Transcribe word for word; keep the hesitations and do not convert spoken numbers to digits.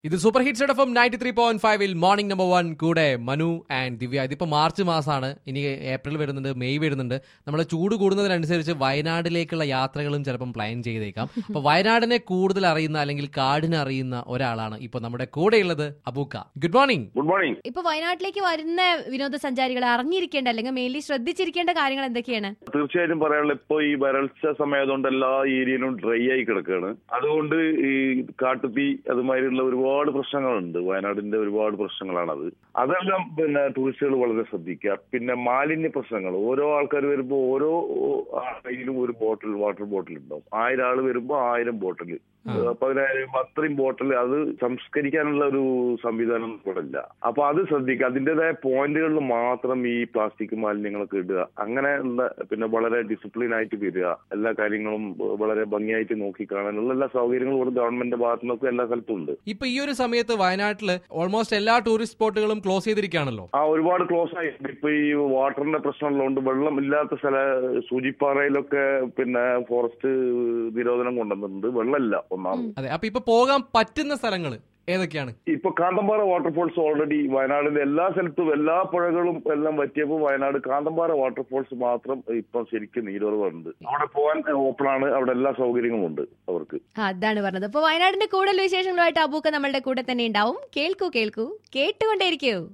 ഇത് super hits F M ninety three point ഫൈവിൽ morning number one കൂടെ Manu and ദിവ്യ. ഇതിപ്പോൾ മാർച്ച് മാസമാണ്, ഇനി ഏപ്രിൽ വരുന്നുണ്ട്, മെയ് വരുന്നുണ്ട്. നമ്മൾ ചൂട് കൂടുന്നതിനനുസരിച്ച് വയനാട്ടിലേക്കുള്ള യാത്രകളും ചിലപ്പം പ്ലാൻ ചെയ്തേക്കാം. അപ്പോൾ വയനാടിനെ കൂടുതൽ അറിയുന്ന അല്ലെങ്കിൽ കാടിനെ അറിയുന്ന ഒരാളാണ് ഇപ്പോൾ നമ്മുടെ കൂടെയുള്ളത് Abukka. Good morning. Good morning. ഇപ്പൊ വയനാട്ടിലേക്ക് വരുന്ന വിനോദസഞ്ചാരികൾ അറിഞ്ഞിരിക്കേണ്ട അല്ലെങ്കിൽ മെയിൻലി ശ്രദ്ധിച്ചിരിക്കേണ്ട കാര്യങ്ങൾ എന്തൊക്കെയാണ്? തീർച്ചയായിട്ടും പറയാനുള്ള ഇപ്പൊ ഈ വരൾച്ച സമയത്തുകൊണ്ട് എല്ലാ ഏരിയയിലും ഡ്രൈ ആയി കിടക്കുകയാണ്. അതുകൊണ്ട് ഈ കാട്ടുതീ അതുമാതിരിയുള്ള ഒരുപാട് പ്രശ്നങ്ങളുണ്ട്. വയനാടിന്റെ ഒരുപാട് പ്രശ്നങ്ങളാണത്. അതെല്ലാം പിന്നെ ടൂറിസ്റ്റുകൾ വളരെ ശ്രദ്ധിക്കുക. പിന്നെ മാലിന്യ പ്രശ്നങ്ങൾ, ഓരോ ആൾക്കാർ വരുമ്പോൾ ഓരോ കയ്യിലും ഒരു ബോട്ടിൽ വാട്ടർ ബോട്ടിൽ ഉണ്ടാവും. ആയിരം ആള് വരുമ്പോൾ ആയിരം ബോട്ടിൽ, പതിനായിരം അത്രയും ബോട്ടിൽ, അത് സംസ്കരിക്കാനുള്ള ഒരു സംവിധാനം ഇവിടെ ഇല്ല. അപ്പൊ അത് ശ്രദ്ധിക്കുക. അതിന്റേതായ പോയിന്റുകളിൽ മാത്രം ഈ പ്ലാസ്റ്റിക് മാലിന്യങ്ങളൊക്കെ ഇടുക. അങ്ങനെ ഉള്ള പിന്നെ വളരെ ഡിസിപ്ലിൻ ആയിട്ട് വരിക. എല്ലാ കാര്യങ്ങളും വളരെ ഭംഗിയായിട്ട് നോക്കി കാണാനുള്ള എല്ലാ സൗകര്യങ്ങളും ഇവിടെ ഗവൺമെന്റിന്റെ ഭാഗത്തു നിന്നൊക്കെ എല്ലാ സ്ഥലത്തും ഉണ്ട്. ഇപ്പൊ ഈ ഒരു സമയത്ത് വയനാട്ടില് ഓൾമോസ്റ്റ് എല്ലാ ടൂറിസ്റ്റ് സ്പോട്ടുകളും ക്ലോസ് ചെയ്തിരിക്കുകയാണല്ലോ. ആ ഒരുപാട് ക്ലോസ് ആയി. ഇപ്പൊ ഈ വാട്ടറിന്റെ പ്രശ്നമുള്ളതുകൊണ്ട് വെള്ളം ഇല്ലാത്ത സ്ഥല സൂചിപ്പാറയിലൊക്കെ പിന്നെ ഫോറസ്റ്റ് നിരോധനം കൊണ്ടുവന്നിട്ടുണ്ട്. വെള്ളമില്ല ഒന്നാമത്. അതെ, അപ്പൊ ഇപ്പൊ പോകാൻ പറ്റുന്ന സ്ഥലങ്ങൾ ഏതൊക്കെയാണ്? ഇപ്പൊ കാന്തമ്പാറ വാട്ടർഫോൾസ് ഓൾറെഡി വയനാടിന്റെ എല്ലാ സ്ഥലത്തും എല്ലാ പുഴകളും എല്ലാം പറ്റിയപ്പോൾ വയനാട് കാന്തമ്പാറ വാട്ടർഫോൾസ് മാത്രം ഇപ്പൊ ശരിക്കും നീരുറവുണ്ട്. അവിടെ പോകാൻ ഓപ്പൺ ആണ്. അവിടെ എല്ലാ സൗകര്യങ്ങളും ഉണ്ട് അവർക്ക്. അതാണ് പറഞ്ഞത്. അപ്പൊ വയനാടിന്റെ കൂടുതൽ വിശേഷങ്ങളുമായിട്ട് അബൂക്ക നമ്മളുടെ കൂടെ തന്നെ ഉണ്ടാവും. കേൾക്കൂ കേൾക്കൂ കേട്ടുകൊണ്ടേയിരിക്കൂ.